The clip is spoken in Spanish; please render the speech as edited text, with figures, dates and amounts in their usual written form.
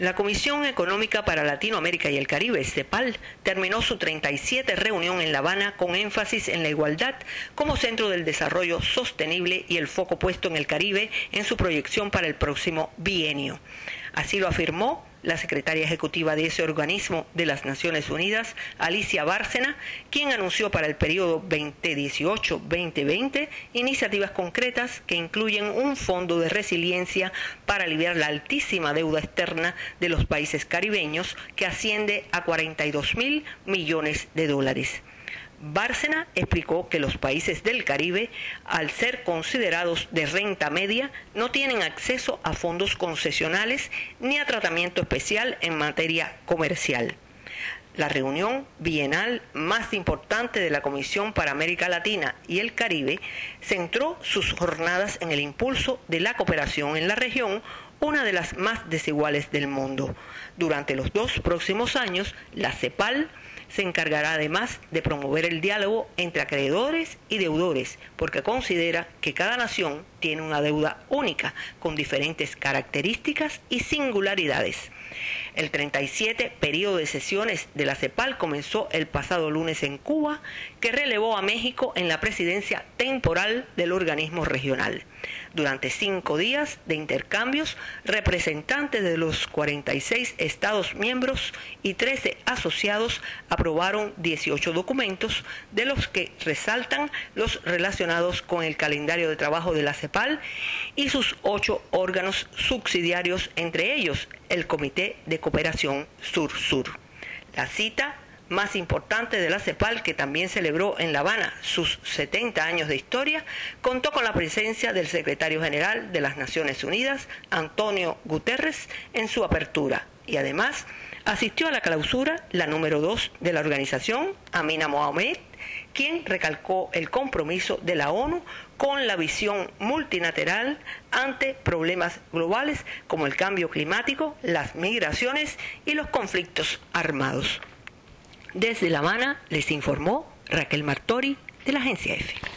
La Comisión Económica para Latinoamérica y el Caribe, CEPAL, terminó su 37 reunión en La Habana con énfasis en la igualdad como centro del desarrollo sostenible y el foco puesto en el Caribe en su proyección para el próximo bienio. Así lo afirmó la secretaria ejecutiva de ese organismo de las Naciones Unidas, Alicia Bárcena, quien anunció para el periodo 2018-2020 iniciativas concretas que incluyen un fondo de resiliencia para aliviar la altísima deuda externa de los países caribeños, que asciende a 42.000 millones de dólares. Bárcena explicó que los países del Caribe, al ser considerados de renta media, no tienen acceso a fondos concesionales ni a tratamiento especial en materia comercial. La reunión bienal más importante de la Comisión para América Latina y el Caribe centró sus jornadas en el impulso de la cooperación en la región, una de las más desiguales del mundo. Durante los 2 próximos años, la CEPAL se encargará además de promover el diálogo entre acreedores y deudores, porque considera que cada nación tiene una deuda única, con diferentes características y singularidades. El 37 periodo de sesiones de la CEPAL comenzó el pasado lunes en Cuba, que relevó a México en la presidencia temporal del organismo regional. Durante 5 días de intercambios, representantes de los 46 Estados miembros y 13 asociados aprobaron 18 documentos, de los que resaltan los relacionados con el calendario de trabajo de la CEPAL y sus 8 órganos subsidiarios, entre ellos el Comité de Cooperación Sur-Sur. La cita más importante de la CEPAL, que también celebró en La Habana sus 70 años de historia, contó con la presencia del secretario general de las Naciones Unidas, Antonio Guterres, en su apertura, y además asistió a la clausura la número 2 de la organización, Amina Mohamed, quien recalcó el compromiso de la ONU con la visión multilateral ante problemas globales como el cambio climático, las migraciones y los conflictos armados. Desde La Habana les informó Raquel Martori, de la Agencia EFE.